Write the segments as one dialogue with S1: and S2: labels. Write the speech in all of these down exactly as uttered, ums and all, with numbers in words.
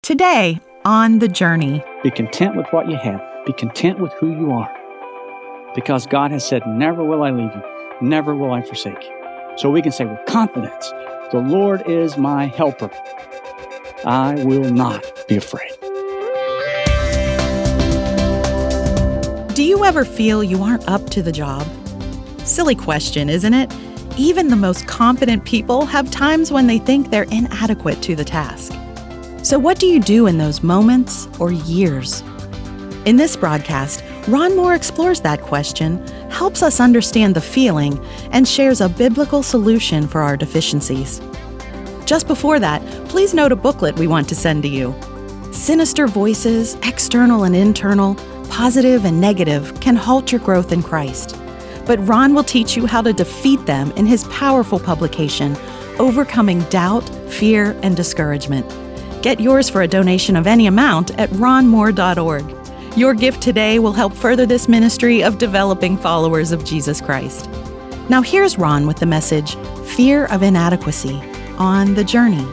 S1: Today, on The Journey.
S2: Be content with what you have. Be content with who you are. Because God has said, never will I leave you. Never will I forsake you. So we can say with confidence, the Lord is my helper. I will not be afraid.
S1: Do you ever feel you aren't up to the job? Silly question, isn't it? Even the most competent people have times when they think they're inadequate to the task. So what do you do in those moments or years? In this broadcast, Ron Moore explores that question, helps us understand the feeling, and shares a biblical solution for our deficiencies. Just before that, please note a booklet we want to send to you. Sinister voices, external and internal, positive and negative, can halt your growth in Christ. But Ron will teach you how to defeat them in his powerful publication, Overcoming Doubt, Fear, and Discouragement. Get yours for a donation of any amount at ron moore dot org. Your gift today will help further this ministry of developing followers of Jesus Christ. Now here's Ron with the message, Fear of Inadequacy, on The Journey.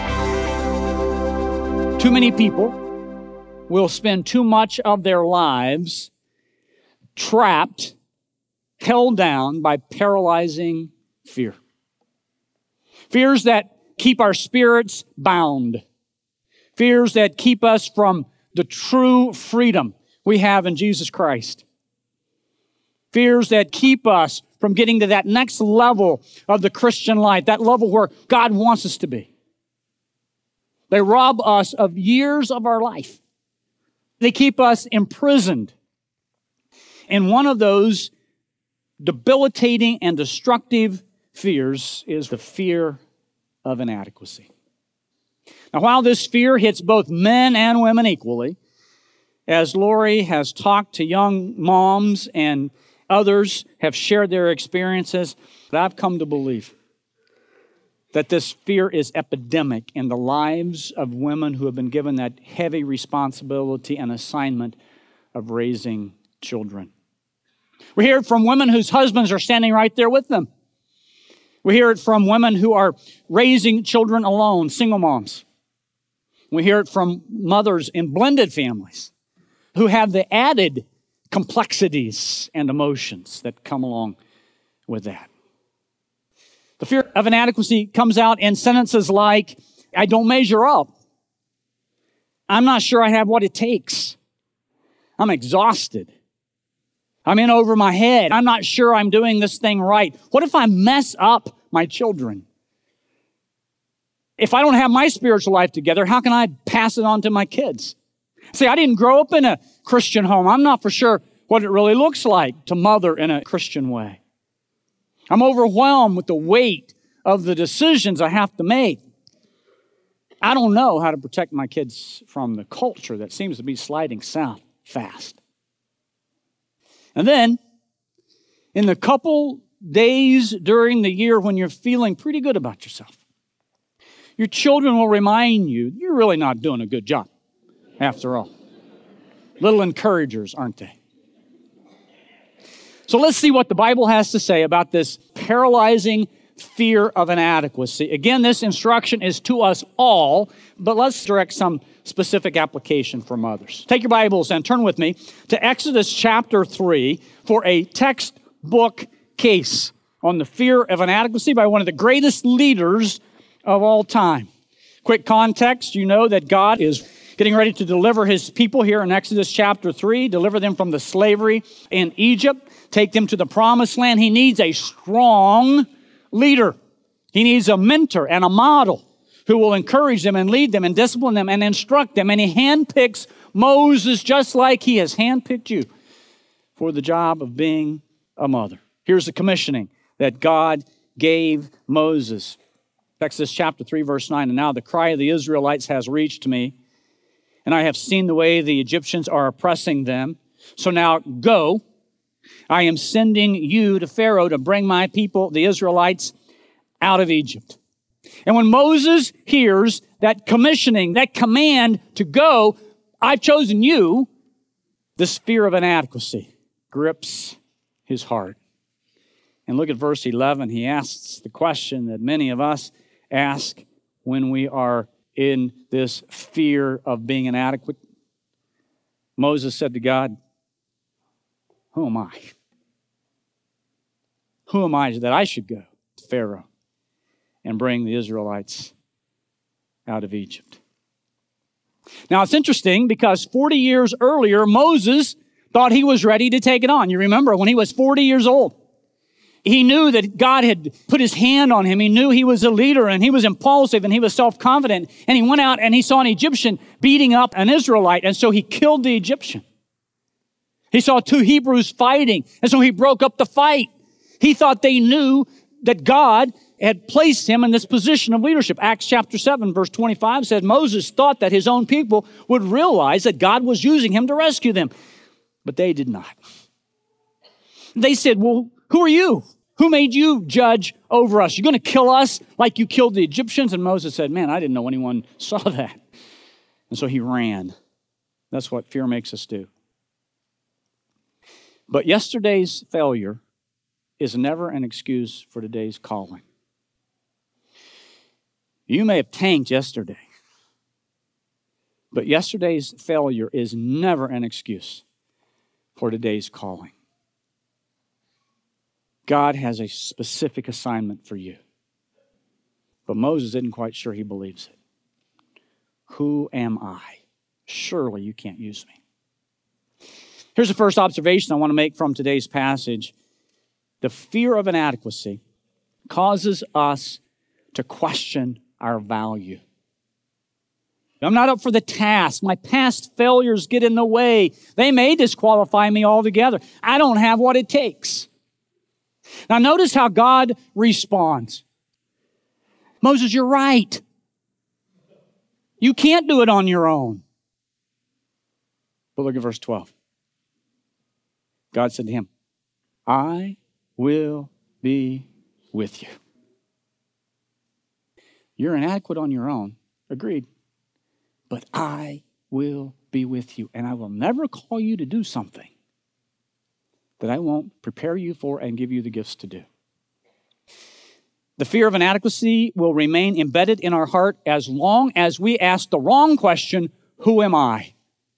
S2: Too many people will spend too much of their lives trapped, held down by paralyzing fear. Fears that keep our spirits bound. Fears that keep us from the true freedom we have in Jesus Christ. Fears that keep us from getting to that next level of the Christian life, that level where God wants us to be. They rob us of years of our life. They keep us imprisoned. And one of those debilitating and destructive fears is the fear of inadequacy. Now, while this fear hits both men and women equally, as Lori has talked to young moms and others have shared their experiences, I've come to believe that this fear is epidemic in the lives of women who have been given that heavy responsibility and assignment of raising children. We hear it from women whose husbands are standing right there with them. We hear it from women who are raising children alone, single moms. We hear it from mothers in blended families who have the added complexities and emotions that come along with that. The fear of inadequacy comes out in sentences like, I don't measure up. I'm not sure I have what it takes. I'm exhausted. I'm in over my head. I'm not sure I'm doing this thing right. What if I mess up my children? If I don't have my spiritual life together, how can I pass it on to my kids? See, I didn't grow up in a Christian home. I'm not for sure what it really looks like to mother in a Christian way. I'm overwhelmed with the weight of the decisions I have to make. I don't know how to protect my kids from the culture that seems to be sliding south fast. And then, in the couple days during the year when you're feeling pretty good about yourself, your children will remind you, you're really not doing a good job, after all. Little encouragers, aren't they? So let's see what the Bible has to say about this paralyzing fear of inadequacy. Again, this instruction is to us all, but let's direct some specific application for mothers. Take your Bibles and turn with me to Exodus chapter three for a textbook case on the fear of inadequacy by one of the greatest leaders of all time. Quick context, you know that God is getting ready to deliver his people here in Exodus chapter three, deliver them from the slavery in Egypt, take them to the promised land. He needs a strong leader. He needs a mentor and a model who will encourage them and lead them and discipline them and instruct them. And he handpicks Moses just like he has handpicked you for the job of being a mother. Here's the commissioning that God gave Moses. Exodus chapter three, verse nine, and now the cry of the Israelites has reached me, and I have seen the way the Egyptians are oppressing them. So now go. I am sending you to Pharaoh to bring my people, the Israelites, out of Egypt. And when Moses hears that commissioning, that command to go, I've chosen you, this fear of inadequacy grips his heart. And look at verse eleven. He asks the question that many of us ask when we are in this fear of being inadequate, Moses said to God, who am I? Who am I that I should go to Pharaoh and bring the Israelites out of Egypt? Now, it's interesting because forty years earlier, Moses thought he was ready to take it on. You remember when he was forty years old, he knew that God had put his hand on him. He knew he was a leader and he was impulsive and he was self-confident. And he went out and he saw an Egyptian beating up an Israelite. And so he killed the Egyptian. He saw two Hebrews fighting. And so he broke up the fight. He thought they knew that God had placed him in this position of leadership. Acts chapter seven, verse twenty-five says, Moses thought that his own people would realize that God was using him to rescue them. But they did not. They said, well, who are you? Who made you judge over us? You're going to kill us like you killed the Egyptians? And Moses said, man, I didn't know anyone saw that. And so he ran. That's what fear makes us do. But yesterday's failure is never an excuse for today's calling. You may have tanked yesterday, but yesterday's failure is never an excuse for today's calling. God has a specific assignment for you. But Moses isn't quite sure he believes it. Who am I? Surely you can't use me. Here's the first observation I want to make from today's passage. The fear of inadequacy causes us to question our value. I'm not up for the task. My past failures get in the way. They may disqualify me altogether. I don't have what it takes. Now notice how God responds. Moses, you're right. You can't do it on your own. But look at verse twelve. God said to him, I will be with you. You're inadequate on your own. Agreed. But I will be with you. And I will never call you to do something that I won't prepare you for and give you the gifts to do. The fear of inadequacy will remain embedded in our heart as long as we ask the wrong question, who am I?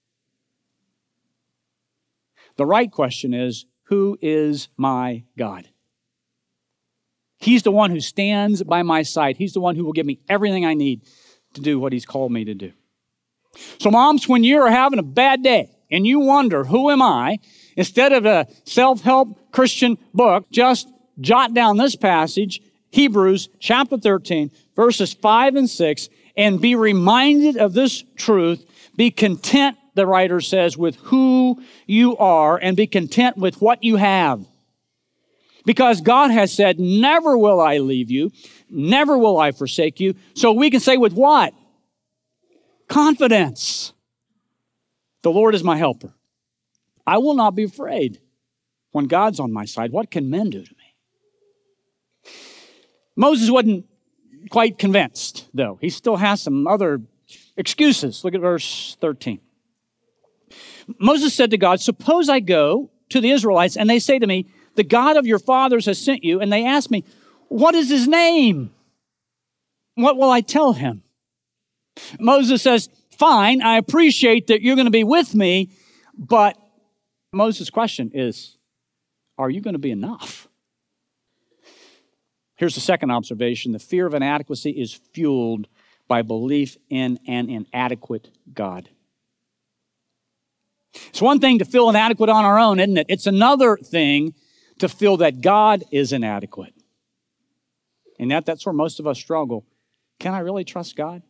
S2: The right question is, who is my God? He's the one who stands by my side. He's the one who will give me everything I need to do what He's called me to do. So moms, when you're having a bad day and you wonder, who am I? Instead of a self-help Christian book, just jot down this passage, Hebrews chapter thirteen, verses five and six, and be reminded of this truth. Be content, the writer says, with who you are, and be content with what you have. Because God has said, never will I leave you, never will I forsake you. So we can say with what? Confidence. The Lord is my helper. I will not be afraid. When God's on my side, what can men do to me? Moses wasn't quite convinced, though. He still has some other excuses. Look at verse thirteen. Moses said to God, suppose I go to the Israelites and they say to me, the God of your fathers has sent you, and they ask me, what is his name? What will I tell him? Moses says, fine, I appreciate that you're going to be with me, but Moses' question is, are you going to be enough? Here's the second observation. The fear of inadequacy is fueled by belief in an inadequate God. It's one thing to feel inadequate on our own, isn't it? It's another thing to feel that God is inadequate. And that, that's where most of us struggle. Can I really trust God?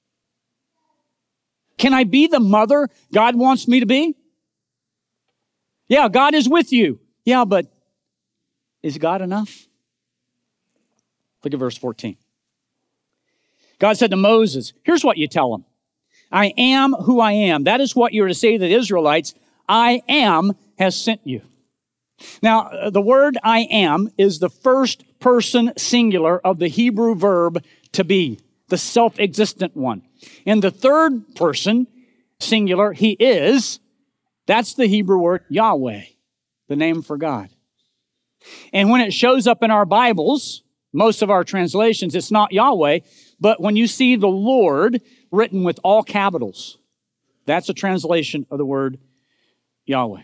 S2: Can I be the mother God wants me to be? Yeah, God is with you. Yeah, but is God enough? Look at verse fourteen. God said to Moses, here's what you tell him. I am who I am. That is what you're to say to the Israelites. I am has sent you. Now, the word I am is the first person singular of the Hebrew verb to be, the self-existent one. In the third person singular, he is, that's the Hebrew word Yahweh, the name for God. And when it shows up in our Bibles, most of our translations, it's not Yahweh, but when you see the Lord, written with all capitals. That's a translation of the word Yahweh.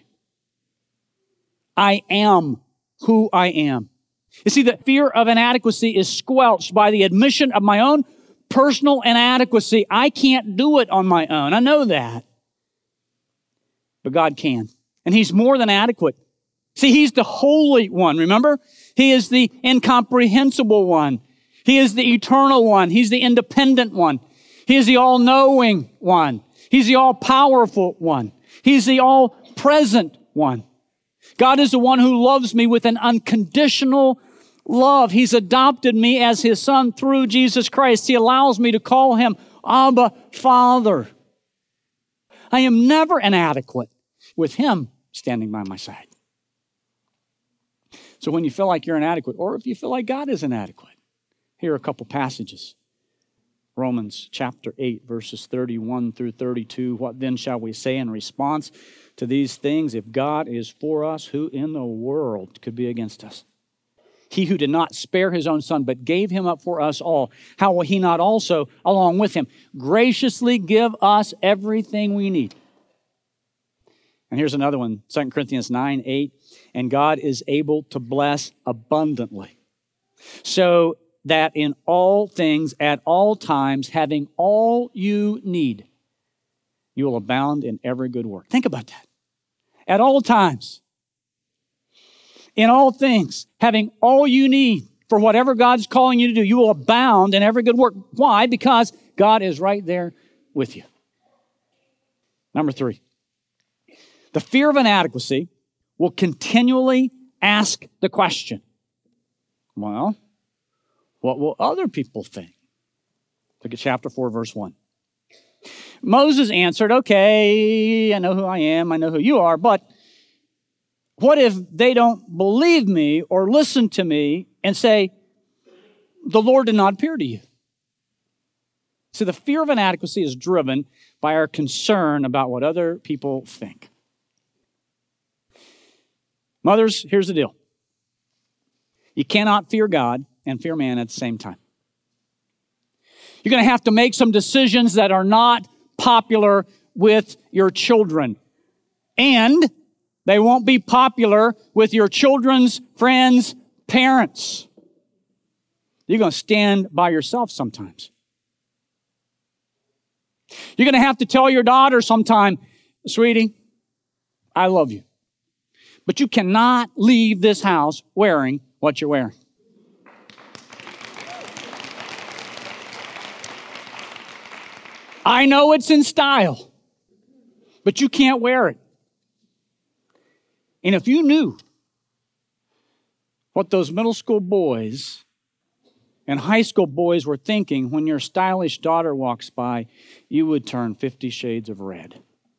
S2: I am who I am. You see, the fear of inadequacy is squelched by the admission of my own personal inadequacy. I can't do it on my own. I know that. But God can. And He's more than adequate. See, He's the Holy One, remember? He is the incomprehensible one. He is the eternal one. He's the independent one. He is the all-knowing one. He's the all-powerful one. He's the all-present one. God is the one who loves me with an unconditional love. He's adopted me as His Son through Jesus Christ. He allows me to call Him Abba, Father. I am never inadequate with Him standing by my side. So when you feel like you're inadequate, or if you feel like God is inadequate, here are a couple passages. Romans chapter eight, verses thirty-one through thirty-two. What then shall we say in response to these things? If God is for us, who in the world could be against us? He who did not spare His own Son, but gave Him up for us all, how will He not also, along with Him, graciously give us everything we need? And here's another one, Second Corinthians nine, eight. And God is able to bless abundantly, so that in all things, at all times, having all you need, you will abound in every good work. Think about that. At all times, in all things, having all you need for whatever God's calling you to do, you will abound in every good work. Why? Because God is right there with you. Number three, the fear of inadequacy will continually ask the question, well, what will other people think? Look at chapter four, verse one. Moses answered, okay, I know who I am, I know who you are, but what if they don't believe me or listen to me and say, the Lord did not appear to you? See, the fear of inadequacy is driven by our concern about what other people think. Mothers, here's the deal. You cannot fear God and fear man at the same time. You're going to have to make some decisions that are not popular with your children. And they won't be popular with your children's friends' parents. You're going to stand by yourself sometimes. You're going to have to tell your daughter sometime, sweetie, I love you. But you cannot leave this house wearing what you're wearing. I know it's in style, but you can't wear it. And if you knew what those middle school boys and high school boys were thinking when your stylish daughter walks by, you would turn fifty shades of red.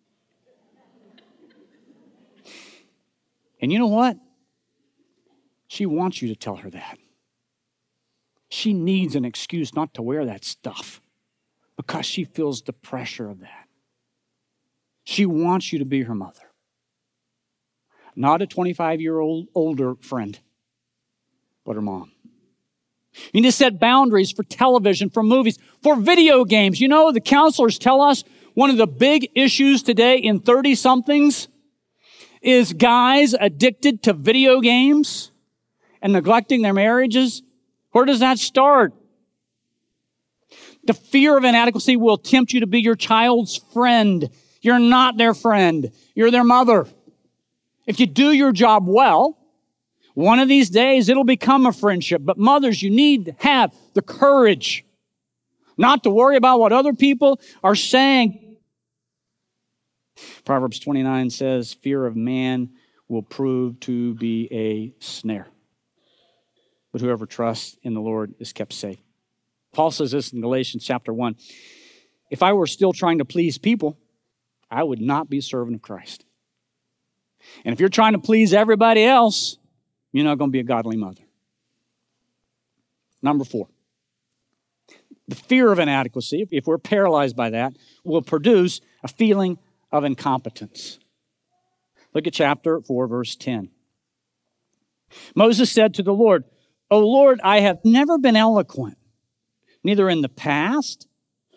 S2: And you know what? She wants you to tell her that. She needs an excuse not to wear that stuff because she feels the pressure of that. She wants you to be her mother. Not a twenty-five-year-old older friend, but her mom. You need to set boundaries for television, for movies, for video games. You know, the counselors tell us one of the big issues today in thirty-somethings is guys addicted to video games and neglecting their marriages. Where does that start? The fear of inadequacy will tempt you to be your child's friend. You're not their friend. You're their mother. If you do your job well, one of these days it'll become a friendship. But mothers, you need to have the courage not to worry about what other people are saying. Proverbs twenty-nine says, fear of man will prove to be a snare, but whoever trusts in the Lord is kept safe. Paul says this in Galatians chapter one. If I were still trying to please people, I would not be a servant of Christ. And if you're trying to please everybody else, you're not going to be a godly mother. Number four, the fear of inadequacy, if we're paralyzed by that, will produce a feeling of incompetence. Look at chapter four, verse ten. Moses said to the Lord, O Lord, I have never been eloquent, neither in the past,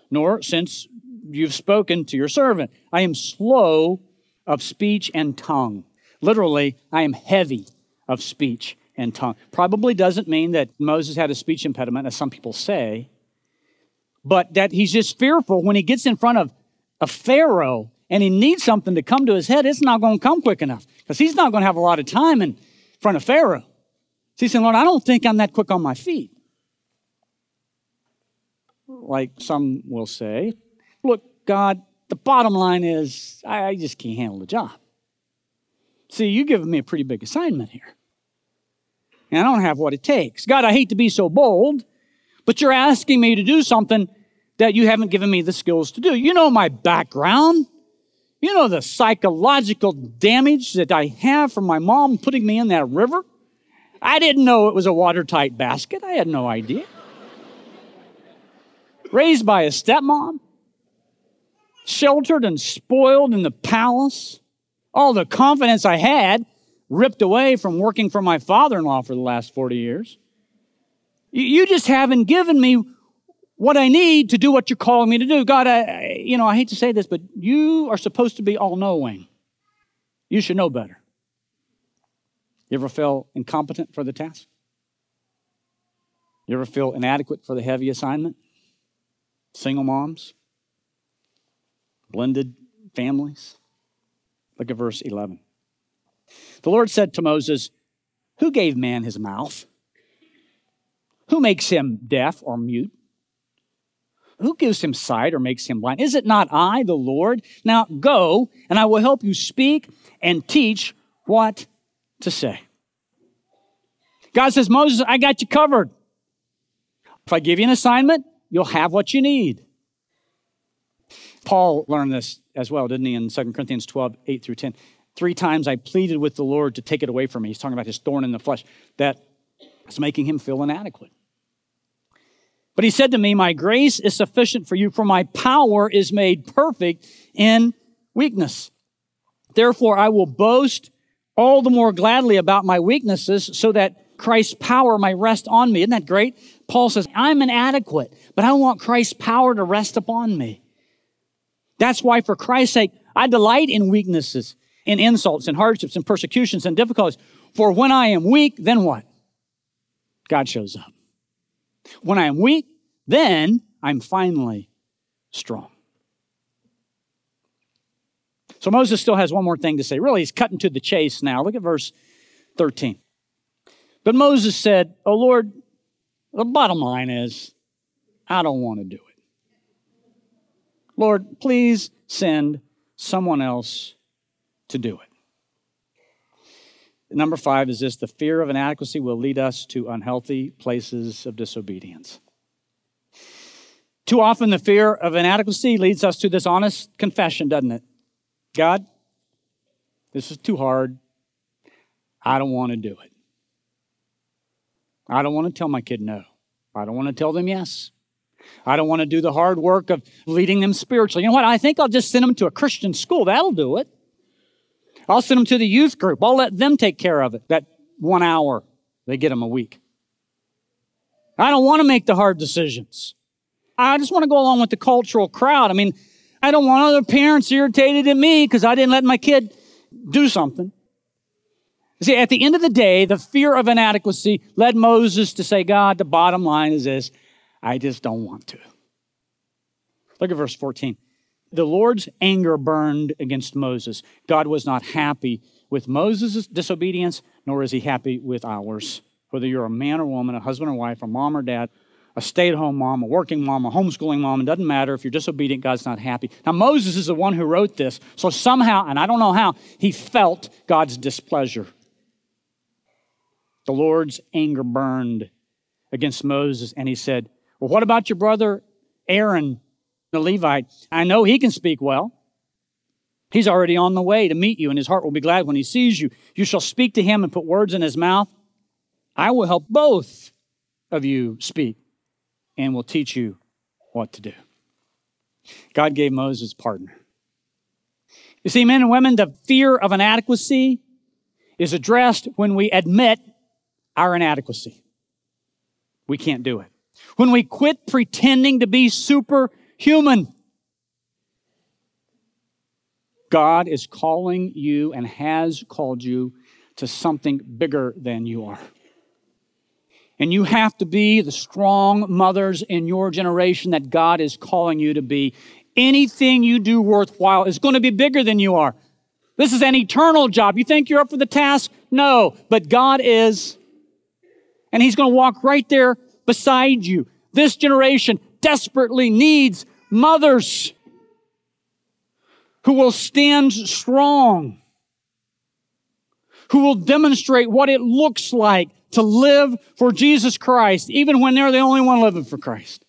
S2: nor since you've spoken to your servant. I am slow of speech and tongue. Literally, I am heavy of speech and tongue. Probably doesn't mean that Moses had a speech impediment, as some people say, but that he's just fearful when he gets in front of a Pharaoh and he needs something to come to his head. It's not going to come quick enough because he's not going to have a lot of time in front of Pharaoh. So he's saying, Lord, I don't think I'm that quick on my feet. Like some will say, look, God, the bottom line is I, I just can't handle the job. See, you've given me a pretty big assignment here. And I don't have what it takes. God, I hate to be so bold, but you're asking me to do something that you haven't given me the skills to do. You know my background. You know the psychological damage that I have from my mom putting me in that river. I didn't know it was a watertight basket. I had no idea. Raised by a stepmom. Sheltered and spoiled in the palace. All the confidence I had ripped away from working for my father-in-law for the last forty years. You just haven't given me what I need to do what you're calling me to do. God, I, I, you know, I hate to say this, but you are supposed to be all-knowing. You should know better. You ever feel incompetent for the task? You ever feel inadequate for the heavy assignment? Single moms? Blended families? Look at verse eleven. The Lord said to Moses, who gave man his mouth? Who makes him deaf or mute? Who gives him sight or makes him blind? Is it not I, the Lord? Now go, and I will help you speak and teach what to say. God says, Moses, I got you covered. If I give you an assignment, you'll have what you need. Paul learned this as well, didn't he, in Second Corinthians twelve, eight through ten. Three times I pleaded with the Lord to take it away from me. He's talking about his thorn in the flesh that is making him feel inadequate. But he said to me, my grace is sufficient for you, for my power is made perfect in weakness. Therefore, I will boast all the more gladly about my weaknesses so that Christ's power may rest on me. Isn't that great? Paul says, I'm inadequate, but I want Christ's power to rest upon me. That's why, for Christ's sake, I delight in weaknesses, in insults, and hardships, and persecutions, and difficulties. For when I am weak, then what? God shows up. When I am weak, then I'm finally strong. So Moses still has one more thing to say. Really, he's cutting to the chase now. Look at verse thirteen. But Moses said, oh Lord, the bottom line is, I don't want to do it. Lord, please send someone else to do it. Number five is this: the fear of inadequacy will lead us to unhealthy places of disobedience. Too often the fear of inadequacy leads us to this honest confession, doesn't it? God, this is too hard. I don't want to do it. I don't want to tell my kid no. I don't want to tell them yes. I don't want to do the hard work of leading them spiritually. You know what? I think I'll just send them to a Christian school. That'll do it. I'll send them to the youth group. I'll let them take care of it. That one hour they get them a week. I don't want to make the hard decisions. I just want to go along with the cultural crowd. I mean, I don't want other parents irritated at me because I didn't let my kid do something. See, at the end of the day, the fear of inadequacy led Moses to say, God, the bottom line is this: I just don't want to. Look at verse fourteen. The Lord's anger burned against Moses. God was not happy with Moses' disobedience, nor is he happy with ours. Whether you're a man or woman, a husband or wife, a mom or dad, a stay-at-home mom, a working mom, a homeschooling mom, it doesn't matter. If you're disobedient, God's not happy. Now, Moses is the one who wrote this, so somehow, and I don't know how, he felt God's displeasure. The Lord's anger burned against Moses, and he said, well, what about your brother Aaron, the Levite? I know he can speak well. He's already on the way to meet you, and his heart will be glad when he sees you. You shall speak to him and put words in his mouth. I will help both of you speak and will teach you what to do. God gave Moses a partner. You see, men and women, the fear of inadequacy is addressed when we admit our inadequacy. We can't do it. When we quit pretending to be super human. God is calling you and has called you to something bigger than you are. And you have to be the strong mothers in your generation that God is calling you to be. Anything you do worthwhile is going to be bigger than you are. This is an eternal job. You think you're up for the task? No, but God is. And He's going to walk right there beside you. This generation desperately needs mothers who will stand strong, who will demonstrate what it looks like to live for Jesus Christ, even when they're the only one living for Christ.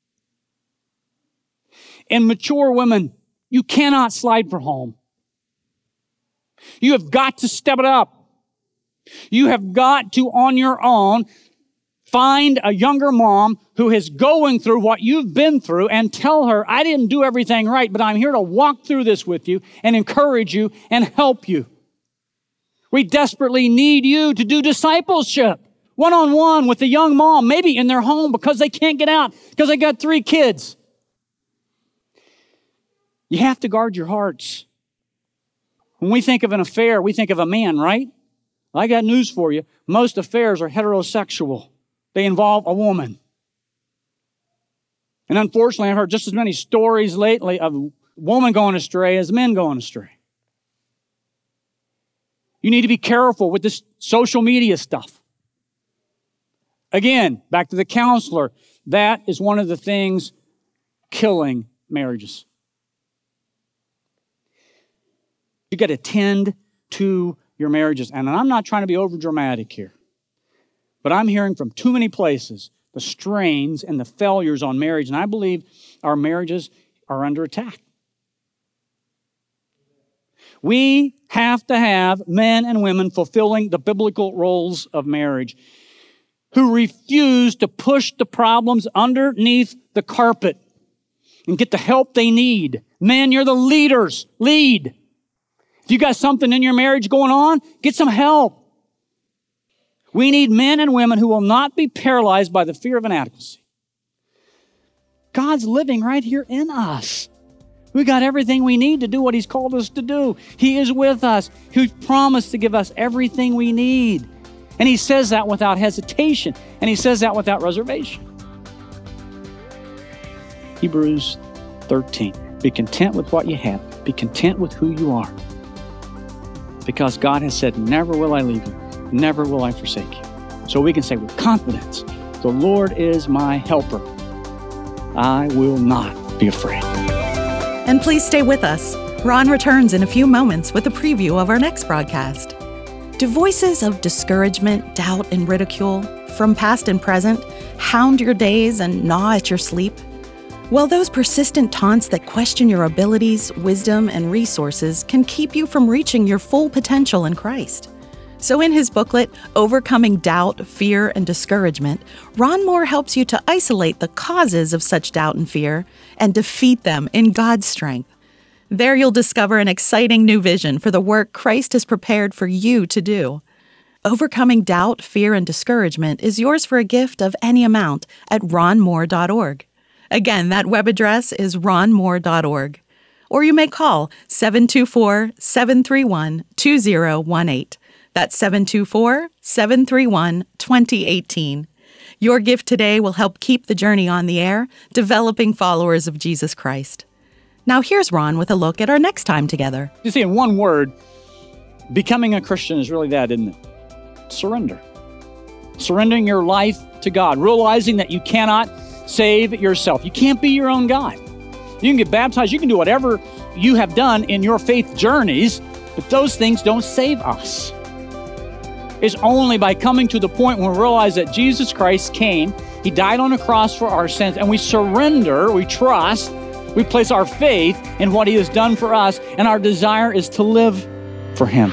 S2: And mature women, you cannot slide for home. You have got to step it up. You have got to, on your own, find a younger mom who is going through what you've been through and tell her, I didn't do everything right, but I'm here to walk through this with you and encourage you and help you. We desperately need you to do discipleship, one-on-one with a young mom, maybe in their home because they can't get out, because they got three kids. You have to guard your hearts. When we think of an affair, we think of a man, right? I got news for you. Most affairs are heterosexual. They involve a woman. And unfortunately, I've heard just as many stories lately of women going astray as men going astray. You need to be careful with this social media stuff. Again, back to the counselor. That is one of the things killing marriages. You got to tend to your marriages. And I'm not trying to be overdramatic here, but I'm hearing from too many places the strains and the failures on marriage. And I believe our marriages are under attack. We have to have men and women fulfilling the biblical roles of marriage who refuse to push the problems underneath the carpet and get the help they need. Men, you're the leaders. Lead. If you got something in your marriage going on, get some help. We need men and women who will not be paralyzed by the fear of inadequacy. God's living right here in us. We got everything we need to do what He's called us to do. He is with us. He's promised to give us everything we need. And He says that without hesitation. And He says that without reservation. Hebrews thirteen. Be content with what you have. Be content with who you are. Because God has said, never will I leave you. Never will I forsake you. So we can say with confidence, the Lord is my helper. I will not be afraid.
S1: And please stay with us. Ron returns in a few moments with a preview of our next broadcast. Do voices of discouragement, doubt, and ridicule from past and present hound your days and gnaw at your sleep? Well, those persistent taunts that question your abilities, wisdom, and resources can keep you from reaching your full potential in Christ. So in his booklet, Overcoming Doubt, Fear, and Discouragement, Ron Moore helps you to isolate the causes of such doubt and fear and defeat them in God's strength. There you'll discover an exciting new vision for the work Christ has prepared for you to do. Overcoming Doubt, Fear, and Discouragement is yours for a gift of any amount at ron moore dot org. Again, that web address is ron moore dot org. Or you may call seven two four, seven three one, two zero one eight. That's seven two four, seven three one, two zero one eight. Your gift today will help keep the journey on the air, developing followers of Jesus Christ. Now here's Ron with a look at our next time together.
S2: You see, in one word, becoming a Christian is really that, isn't it? Surrender. Surrendering your life to God, realizing that you cannot save yourself. You can't be your own God. You can get baptized, you can do whatever you have done in your faith journeys, but those things don't save us. It's only by coming to the point when we realize that Jesus Christ came, He died on a cross for our sins, and we surrender, we trust, we place our faith in what He has done for us, and our desire is to live for Him.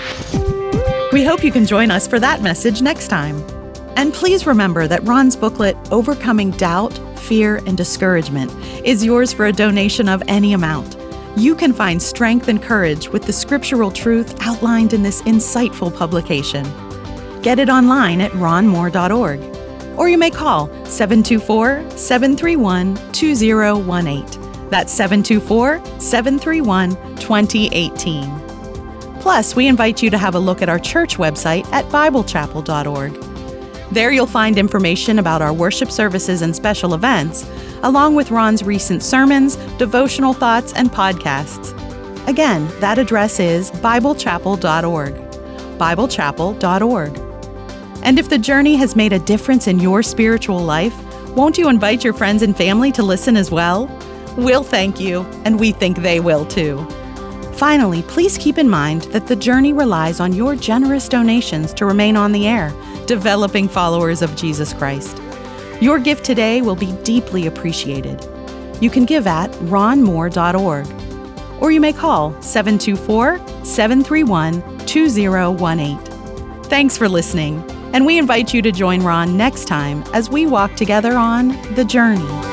S1: We hope you can join us for that message next time. And please remember that Ron's booklet, Overcoming Doubt, Fear, and Discouragement, is yours for a donation of any amount. You can find strength and courage with the scriptural truth outlined in this insightful publication. Get it online at ron moore dot org. Or you may call seven two four, seven three one, two zero one eight. That's seven two four, seven three one, two zero one eight. Plus, we invite you to have a look at our church website at bible chapel dot org. There you'll find information about our worship services and special events, along with Ron's recent sermons, devotional thoughts, and podcasts. Again, that address is bible chapel dot org. bible chapel dot org. And if the journey has made a difference in your spiritual life, won't you invite your friends and family to listen as well? We'll thank you, and we think they will too. Finally, please keep in mind that the journey relies on your generous donations to remain on the air, developing followers of Jesus Christ. Your gift today will be deeply appreciated. You can give at ron moore dot org, or you may call seven two four, seven three one, two zero one eight. Thanks for listening, and we invite you to join Ron next time as we walk together on The Journey.